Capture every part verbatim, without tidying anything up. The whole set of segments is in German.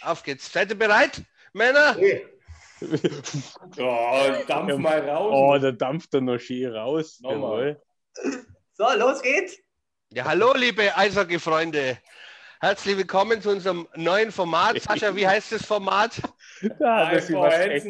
Auf geht's. Seid ihr bereit, Männer? Okay. Oh, dampf mal raus. Oh, da dampft er noch schön raus. Jawohl. So, los geht's. Ja, hallo, liebe Eishockey-Freunde. Herzlich willkommen zu unserem neuen Format. Sascha, wie heißt das Format? Ja, das ist was echt.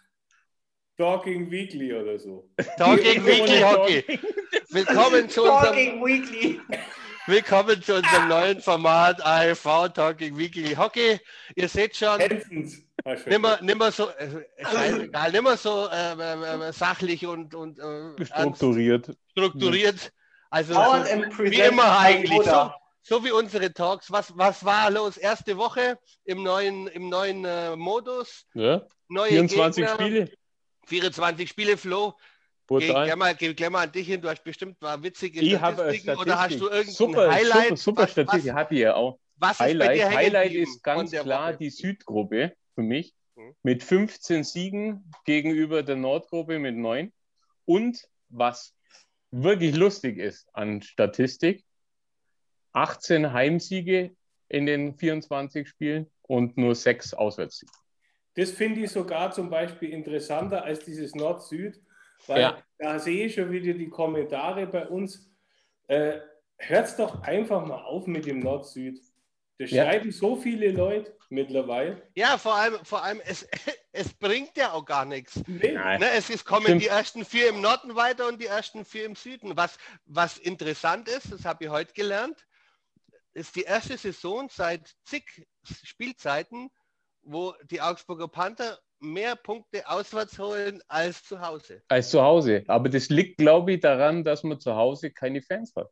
Talking Weekly oder so. Talking Weekly Hockey. Willkommen zu unserem, Talking Weekly. willkommen zu unserem neuen Format A F V Talking Weekly Hockey. Ihr seht schon, nimmer, nimmer so, äh, scheißegal, nimmer so äh, äh, sachlich und, und äh, strukturiert. strukturiert. Also so, wie immer eigentlich. So, so wie unsere Talks. Was, was war los? Erste Woche im neuen, im neuen äh, Modus. Ja. Neue vierundzwanzig Gegner, Spiele. vierundzwanzig Spiele, Flo. Geh gleich mal, geh gleich mal an dich hin. Du hast bestimmt mal witzige ich Statistiken oder hast du irgendein super, Highlight? Super, super was, Statistik habe ich ja auch. Was Highlight, ist bei dir Highlight ist ganz klar Woche? Die Südgruppe für mich hm. mit fünfzehn Siegen gegenüber der Nordgruppe mit neun. Und was wirklich lustig ist an Statistik, achtzehn Heimsiege in den vierundzwanzig Spielen und nur sechs Auswärtssiege. Das finde ich sogar zum Beispiel interessanter als dieses Nord-Süd, weil ja. Da sehe ich schon wieder die Kommentare bei uns. Äh, hört's doch einfach mal auf mit dem Nord-Süd. Das ja. schreiben so viele Leute mittlerweile. Ja, vor allem, vor allem es, es bringt ja auch gar nichts. Nee. Ne, es ist, kommen Stimmt. die ersten vier im Norden weiter und die ersten vier im Süden. Was, was interessant ist, das habe ich heute gelernt, ist die erste Saison seit zig Spielzeiten, wo die Augsburger Panther mehr Punkte auswärts holen als zu Hause. Als zu Hause. Aber das liegt, glaube ich, daran, dass man zu Hause keine Fans hat.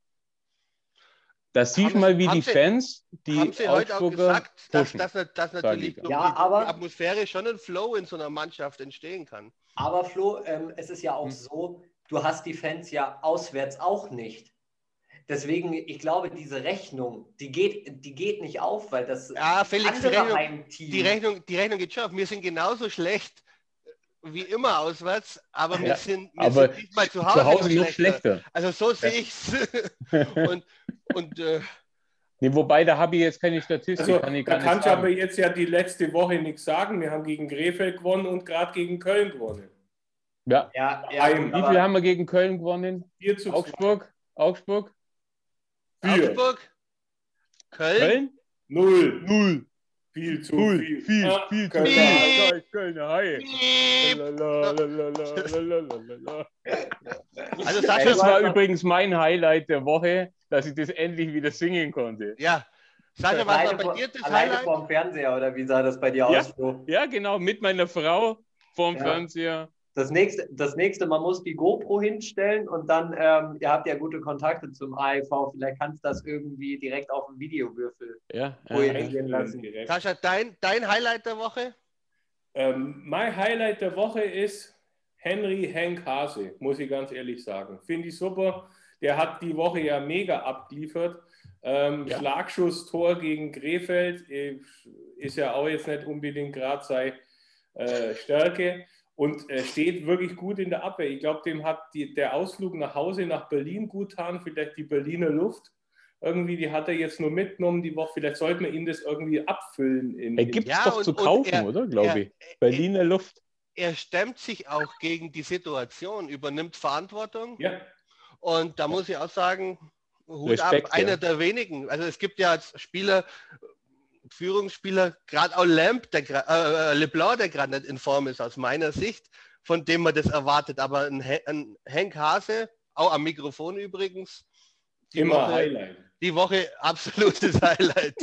Da sieht man, wie die sie, Fans, die haben sie heute auch gesagt, dass, dass, dass natürlich ja, die, aber, die Atmosphäre schon ein Flow in so einer Mannschaft entstehen kann. Aber Flo, ähm, es ist ja auch hm. so, du hast die Fans ja auswärts auch nicht. Deswegen, ich glaube, diese Rechnung, die geht, die geht nicht auf, weil das ja, Felix, die andere Rechnung, die, Rechnung, die Rechnung geht schon auf. Wir sind genauso schlecht wie immer auswärts, aber wir ja, sind, wir aber sind diesmal zu Hause, zu Hause noch, noch schlechter. schlechter. Also so sehe ich es. und, und, äh, nee, wobei, da habe ich jetzt keine Statistik. Also, kann ich da gar kannst du aber jetzt ja die letzte Woche nichts sagen. Wir haben gegen Krefeld gewonnen und gerade gegen Köln gewonnen. Ja. ja, ja wie viel haben wir gegen Köln gewonnen? vier zu Augsburg? Augsburg? Augsburg? Köln? Köln? Null. Null. Viel zu Null. viel. Viel, ah, viel zu Köln. viel. Kölner Haie. Also Sascha, das war übrigens mein Highlight der Woche, dass ich das endlich wieder singen konnte. Ja. Sascha, was war bei dir das alleine Highlight? vorm Fernseher, oder wie sah das bei dir ja, aus, Flo? Ja, genau, mit meiner Frau vorm ja. Fernseher. Das nächste, das nächste, man muss die GoPro hinstellen und dann, ähm, ihr habt ja gute Kontakte zum A E V, vielleicht kannst du das irgendwie direkt auf den Videowürfel ja, projizieren ja, lassen. Sascha, dein, dein Highlight der Woche? Ähm, mein Highlight der Woche ist Henry Henk Hase, muss ich ganz ehrlich sagen. Finde ich super. Der hat die Woche ja mega abgeliefert. Ähm, ja. Schlagschuss-Tor gegen Krefeld ist ja auch jetzt nicht unbedingt gerade seine äh, Stärke. Und äh, steht wirklich gut in der Abwehr. Ich glaube, dem hat die, der Ausflug nach Hause nach Berlin gut getan, vielleicht die Berliner Luft. Irgendwie, die hat er jetzt nur mitgenommen die Woche. Vielleicht sollte man ihn das irgendwie abfüllen. In, er gibt es ja, doch und, zu kaufen, er, oder? Glaube ich. Berliner er, Luft. Er stemmt sich auch gegen die Situation, übernimmt Verantwortung. Ja. Und da muss ich auch sagen, Hut Respekt, ab, einer ja. der wenigen. Also es gibt ja Spieler, Führungsspieler, gerade auch Lamp, der, äh, LeBlanc, der gerade nicht in Form ist, aus meiner Sicht, von dem man das erwartet. Aber ein, ein Henk Hase, auch am Mikrofon übrigens, die immer Woche, Highlight. Die Woche absolutes Highlight.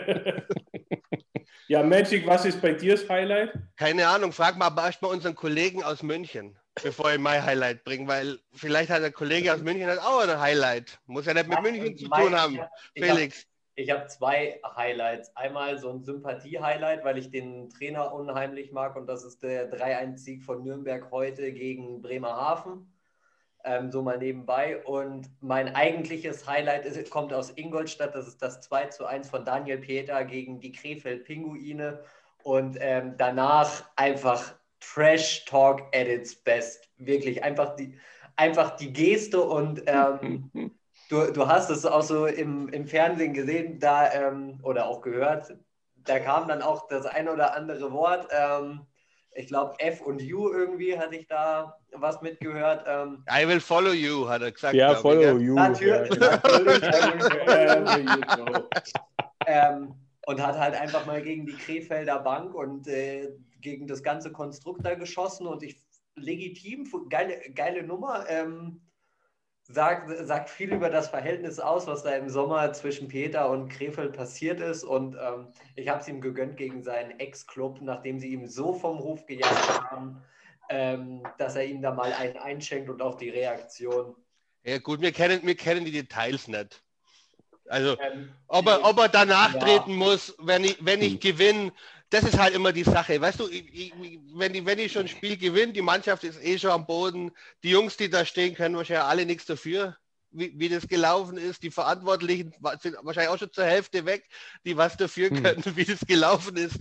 Ja, Magic, was ist bei dir das Highlight? Keine Ahnung, frag mal aber erst mal unseren Kollegen aus München, bevor ich mein Highlight bringe, weil vielleicht hat der Kollege aus München auch ein Highlight. Muss ja nicht mit München zu tun haben, Felix. Ich habe zwei Highlights. Einmal so ein Sympathie-Highlight, weil ich den Trainer unheimlich mag, und das ist der drei eins Sieg von Nürnberg heute gegen Bremerhaven. Ähm, so mal nebenbei. Und mein eigentliches Highlight ist, kommt aus Ingolstadt. Das ist das zwei zu eins von Daniel Pieter gegen die Krefeld-Pinguine. Und ähm, danach einfach Trash-Talk at its best. Wirklich einfach die, einfach die Geste und ähm, Du, du hast es auch so im, im Fernsehen gesehen, da ähm, oder auch gehört, da kam dann auch das ein oder andere Wort. Ähm, ich glaube, F und U irgendwie hatte ich da was mitgehört. Ähm, I will follow you, hat er gesagt. Ja, glaub ich, follow gell? you. Natürlich, Ja, natürlich. I will follow Wherever you. you go. Ähm, und hat halt einfach mal gegen die Krefelder Bank und äh, gegen das ganze Konstrukt da geschossen und ich legitim, geile, geile Nummer, ähm, sagt, sagt viel über das Verhältnis aus, was da im Sommer zwischen Peter und Krefeld passiert ist und ähm, ich habe es ihm gegönnt gegen seinen Ex-Club, nachdem sie ihm so vom Hof gejagt haben, ähm, dass er ihm da mal einen einschenkt und auch die Reaktion. Ja gut, wir kennen, wir kennen die Details nicht. Also, Ähm, ob er, ob er danach ja. treten muss, wenn ich, wenn ich Hm. gewinne, das ist halt immer die Sache. Weißt du, ich, ich, wenn, ich, wenn ich schon ein Spiel gewinne, die Mannschaft ist eh schon am Boden, die Jungs, die da stehen, können wahrscheinlich alle nichts dafür, wie, wie das gelaufen ist. Die Verantwortlichen sind wahrscheinlich auch schon zur Hälfte weg, die was dafür Hm. können, wie das gelaufen ist.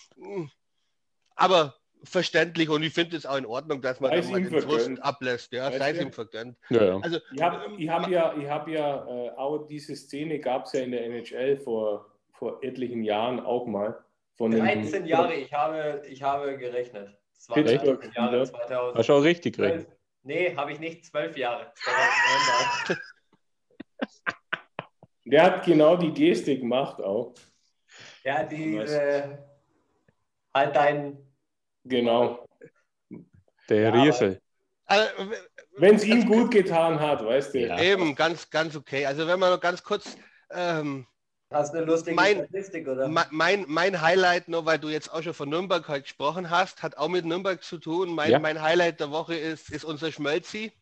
Aber verständlich und ich finde es auch in Ordnung, dass man Sei dann es mal ihm den Frust vergönnt. ablässt. Ja, Weißt sei es du? ihm vergönnt. ja, ja. Also, Ich habe ich hab ja, ich hab ja äh, auch diese Szene gab es ja in der N H L vor, vor etlichen Jahren auch mal. Von den dreizehn Jahre, ich habe, ich habe gerechnet. Das waren Pittsburgh dreizehn Jahre, Steelers. Hast zweitausendzwölf. du auch richtig recht. Nee, habe ich nicht, zwölf Jahre. zweitausendneun. Der hat genau die Geste gemacht auch. Ja, die äh, halt dein. Genau. Der Ja, Riesel. also, Wenn es ihm gut getan hat, weißt du. Ja. eben, ganz, ganz okay. Also wenn man noch ganz kurz, ähm, Hast eine lustige Mein- Statistik, oder? me- mein, mein Highlight, nur weil du jetzt auch schon von Nürnberg heute gesprochen hast, hat auch mit Nürnberg zu tun. Mein, Ja. mein Highlight der Woche ist, ist unser Schmölzi,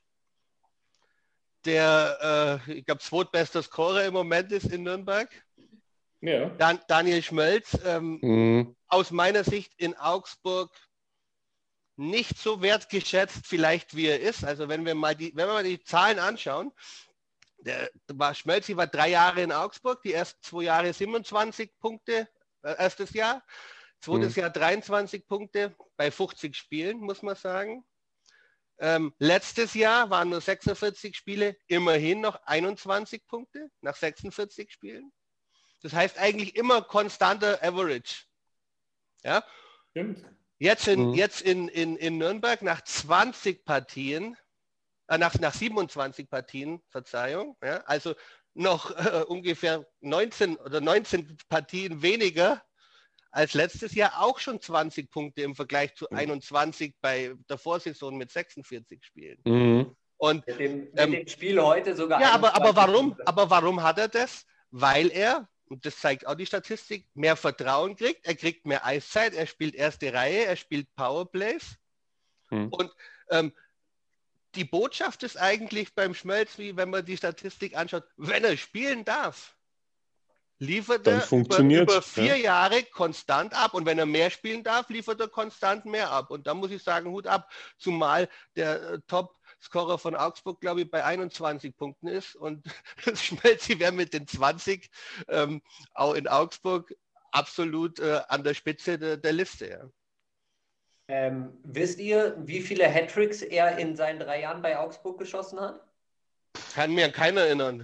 der, äh, ich glaube, zweitbester Scorer im Moment ist in Nürnberg. Ja. Dan, Daniel Schmölz, ähm, Mhm. aus meiner Sicht in Augsburg nicht so wertgeschätzt vielleicht wie er ist. Also wenn wir mal die, wenn wir mal die Zahlen anschauen, der war Schmölzi war drei Jahre in Augsburg, die ersten zwei Jahre siebenundzwanzig Punkte, äh, erstes Jahr, zweites Mhm. Jahr dreiundzwanzig Punkte bei fünfzig Spielen, muss man sagen. Ähm, letztes Jahr waren nur sechsundvierzig Spiele, immerhin noch einundzwanzig Punkte nach sechsundvierzig Spielen. Das heißt eigentlich immer konstanter Average. Ja? Stimmt. Jetzt in, Mhm. jetzt in, in, in Nürnberg nach zwanzig Partien, äh, nach, nach siebenundzwanzig Partien, Verzeihung, ja, also noch äh, ungefähr neunzehn oder neunzehn Partien weniger als letztes Jahr, auch schon zwanzig Punkte im Vergleich zu einundzwanzig bei der Vorsaison mit sechsundvierzig Spielen. Mhm. Und Mit dem, mit Ähm, dem Spiel heute sogar. ja, aber, aber, einundzwanzig warum, Punkte. aber warum hat er das? Weil er, und das zeigt auch die Statistik, mehr Vertrauen kriegt, er kriegt mehr Eiszeit, er spielt erste Reihe, er spielt Powerplays. Mhm. Und ähm, die Botschaft ist eigentlich beim Schmölzi, wenn man die Statistik anschaut, wenn er spielen darf, liefert Dann er über, funktioniert's, über vier ja. Jahre konstant ab. Und wenn er mehr spielen darf, liefert er konstant mehr ab. Und da muss ich sagen, Hut ab, zumal der äh, Top-Scorer von Augsburg, glaube ich, bei einundzwanzig Punkten ist. Und Schmölzi wäre mit den zwanzig ähm, auch in Augsburg absolut äh, an der Spitze de, der Liste. Ja. Ähm, wisst ihr, wie viele Hattricks er in seinen drei Jahren bei Augsburg geschossen hat? Kann mir an keiner erinnern.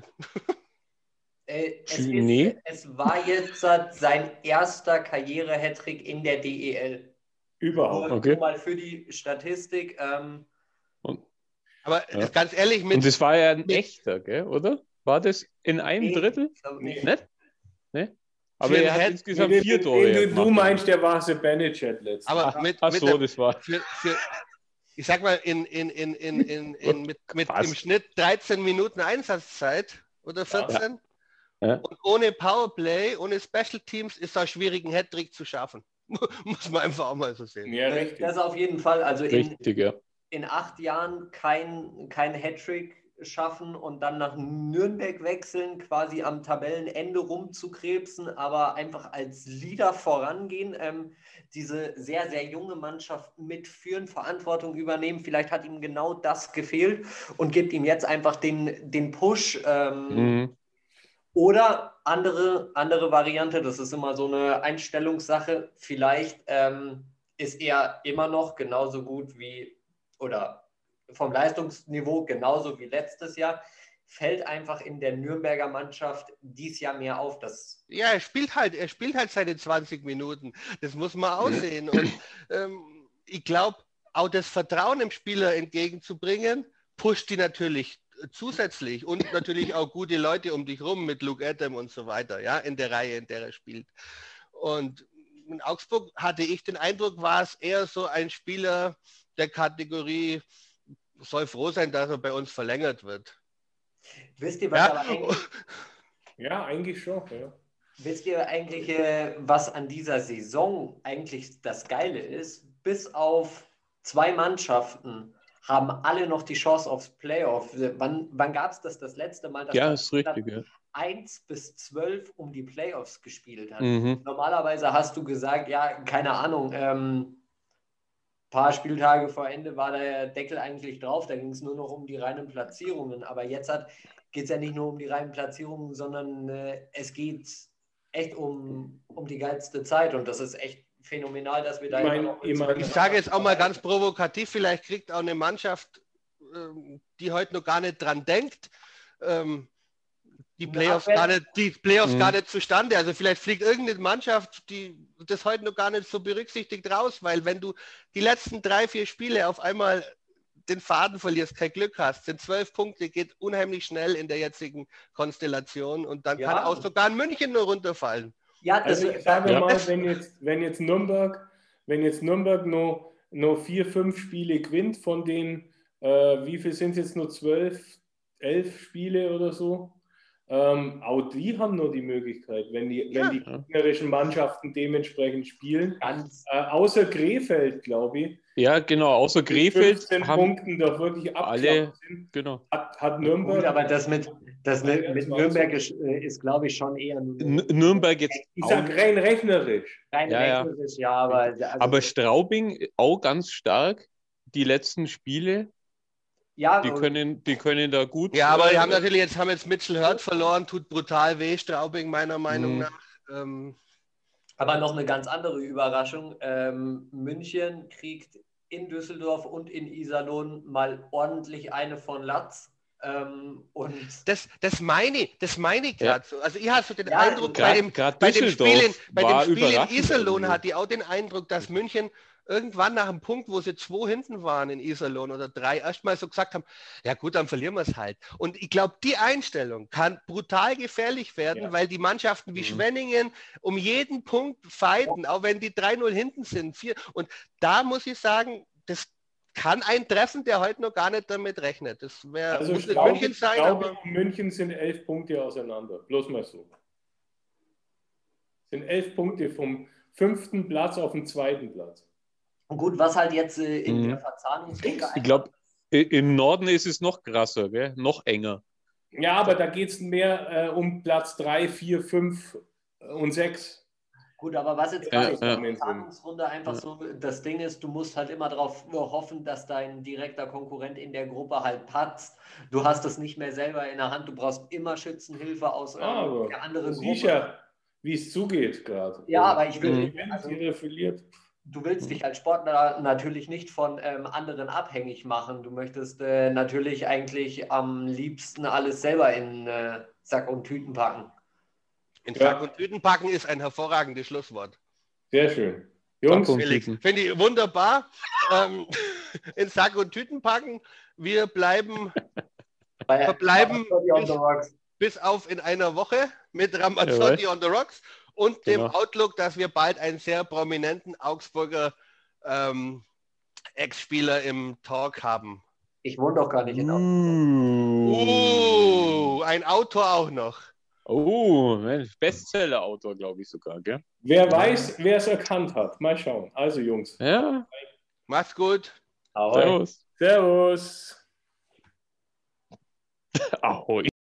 Äh, es, Nee. ist, es war jetzt sein erster Karriere-Hattrick in der D E L. Überhaupt. Nur, Okay. nur mal für die Statistik. Ähm, Aber Ja. ganz ehrlich, mit, Und das war ja ein mit- echter, gell, oder? War das in einem nee, Drittel? ich glaub nicht. Nicht? Nee? Aber Für er ein hat Hat- insgesamt Den, vier den, Tore den du, gemacht. du meinst, der war Sebanejad letztens. aber Ach, mit, ach mit so, der, das war. für, für, ich sag mal, in, in, in, in, in, in, mit, mit Fast. im Schnitt dreizehn Minuten Einsatzzeit oder vierzehn. Ja. Und ohne Powerplay, ohne Special Teams ist es schwierig, einen Hattrick zu schaffen. Muss man einfach auch mal so sehen. Ja, Das, richtig. das auf jeden Fall. Also in, Richtig, ja. in acht Jahren kein, kein Hattrick schaffen und dann nach Nürnberg wechseln, quasi am Tabellenende rumzukrebsen, aber einfach als Leader vorangehen, ähm, diese sehr, sehr junge Mannschaft mitführen, Verantwortung übernehmen. Vielleicht hat ihm genau das gefehlt und gibt ihm jetzt einfach den, den Push. Ähm, Mhm. Oder andere, andere Variante, das ist immer so eine Einstellungssache. Vielleicht ähm, ist er immer noch genauso gut wie, oder vom Leistungsniveau genauso wie letztes Jahr. fällt einfach in der Nürnberger Mannschaft dies Jahr mehr auf. Dass Ja, er spielt halt, er spielt halt seine zwanzig Minuten. Das muss man aussehen. Und ähm, ich glaube, auch das Vertrauen im Spieler entgegenzubringen, pusht die natürlich zusätzlich und natürlich auch gute Leute um dich rum mit Luke Adam und so weiter, ja, in der Reihe, in der er spielt. Und in Augsburg hatte ich den Eindruck, war es eher so ein Spieler der Kategorie, soll froh sein, dass er bei uns verlängert wird. Wisst ihr, was Ja. aber eigentlich, Ja, eigentlich schon. Ja. wisst ihr eigentlich, äh, was an dieser Saison eigentlich das Geile ist? Bis auf zwei Mannschaften haben alle noch die Chance aufs Playoff. Wann, wann gab es das das letzte Mal, dass Ja, man ist richtig. Ja. eins bis zwölf um die Playoffs gespielt hat? Mhm. Normalerweise hast du gesagt, ja, keine Ahnung, ähm, paar Spieltage vor Ende war der Deckel eigentlich drauf, da ging es nur noch um die reinen Platzierungen. Aber jetzt geht es ja nicht nur um die reinen Platzierungen, sondern äh, es geht echt um, um die geilste Zeit und das ist echt phänomenal, dass wir da Ich immer mein, noch... ich mein- Ich sage jetzt auch mal ganz provokativ, vielleicht kriegt auch eine Mannschaft, ähm, die heute noch gar nicht dran denkt, ähm, die Playoffs, gar nicht, die Playoffs Mhm. gar nicht zustande. Also vielleicht fliegt irgendeine Mannschaft, die das heute noch gar nicht so berücksichtigt raus, weil wenn du die letzten drei, vier Spiele auf einmal den Faden verlierst, kein Glück hast, sind zwölf Punkte, geht unheimlich schnell in der jetzigen Konstellation und dann Ja. kann auch sogar in München nur runterfallen. Ja, das, Also ich sage Ja. mal, wenn jetzt, wenn jetzt Nürnberg, wenn jetzt Nürnberg noch, noch vier, fünf Spiele gewinnt, von denen, äh, wie viel sind es jetzt nur zwölf, elf Spiele oder so? Ähm, auch die haben nur die Möglichkeit, wenn die, Ja. wenn die gegnerischen Mannschaften dementsprechend spielen. ganz, Äh, außer Krefeld, glaube ich, Ja, genau. Außer mit Krefeld fünfzehn haben Punkten doch wirklich alle, abgeklappt sind, genau. hat, hat gut, Nürnberg. aber das mit, das mit, mit zwanzig. Nürnberg ist, äh, ist glaube ich, schon eher nur N Nürnberg jetzt Ich auch sage rein rechnerisch. rein Ja, ja. rechnerisch, ja, aber... Also, Aber Straubing auch ganz stark. Die letzten Spiele, ja, die können, die können da gut. Ja, aber äh, die haben natürlich jetzt haben jetzt Mitchell Hurt verloren, tut brutal weh, Straubing meiner Meinung Mhm. nach. Ähm, Aber noch eine ganz andere Überraschung. Ähm, München kriegt in Düsseldorf und in Iserlohn mal ordentlich eine von Latz. Ähm, und das, das meine ich, das meine ich gerade so. Also ich habe so den Ja, Eindruck, grad- bei dem, grad bei dem Düsseldorf Spiel in, bei dem war Spiel in überraschend Iserlohn irgendwie. hatte ich auch den Eindruck, dass München irgendwann nach einem Punkt, wo sie zwei hinten waren in Iserlohn oder drei, erstmal so gesagt haben, ja gut, dann verlieren wir es halt. Und ich glaube, die Einstellung kann brutal gefährlich werden, Ja. weil die Mannschaften wie Mhm. Schwenningen um jeden Punkt fighten, auch wenn die drei null hinten sind. Vier. Und da muss ich sagen, das kann ein treffen, der heute noch gar nicht damit rechnet. Das wär, Also muss nicht Straubing, München sein, Straubing aber und München sind elf Punkte auseinander. Bloß mal so. Sind elf Punkte vom fünften Platz auf den zweiten Platz. gut, was halt jetzt äh, in Mhm. der Verzahnungsrunde Ich glaube, im Norden ist es noch krasser, gell? Noch enger. Ja, aber da geht es mehr äh, um Platz drei, vier, fünf und sechs. Gut, aber was jetzt Ja, gerade in der ja. Verzahnungsrunde einfach Ja. so das Ding ist, du musst halt immer darauf hoffen, dass dein direkter Konkurrent in der Gruppe halt patzt. Du hast es nicht mehr selber in der Hand, du brauchst immer Schützenhilfe aus Ah, aber der anderen du siehst Gruppe. ja, wie es zugeht gerade. Ja, aber ich will- Wenn also- jeder verliert. Du willst dich als Sportler natürlich nicht von ähm, anderen abhängig machen. Du möchtest äh, natürlich eigentlich am liebsten alles selber in äh, Sack und Tüten packen. in Ja. Sack und Tüten packen ist ein hervorragendes Schlusswort. Sehr schön. Jungs, Sack und Felix, Tüten. finde ich wunderbar. ähm, in Sack und Tüten packen. Wir bleiben Bei, Verbleiben bei on the bis- Rocks. bis auf in einer Woche mit Ramazzotti Jawohl. on the Rocks und dem Genau. Outlook, dass wir bald einen sehr prominenten Augsburger ähm, Ex-Spieler im Talk haben. Ich wohne doch gar nicht in Augsburg. Uh, ein Autor auch noch. Oh, Mensch, Bestseller-Autor, glaube ich sogar, gell? wer weiß, wer es erkannt hat. Mal schauen. Also Jungs, Ja, Macht's gut. Ahoi. servus. Servus. Ahoi.